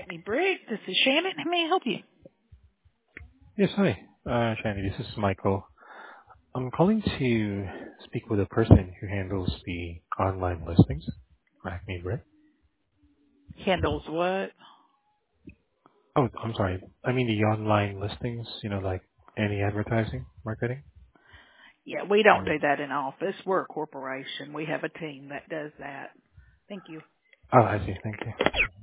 Acme Brick. This is Shannon. How may I help you? Yes, hi. Shandy, this is Michael. I'm calling to speak with a person who handles the online listings for Acme Brick. Handles what? Oh, I'm sorry. I mean the online listings, like any advertising, marketing. Yeah, we don't Or do that in office. We're a corporation. We have a team that does that. Thank you. Oh, I see. Thank you.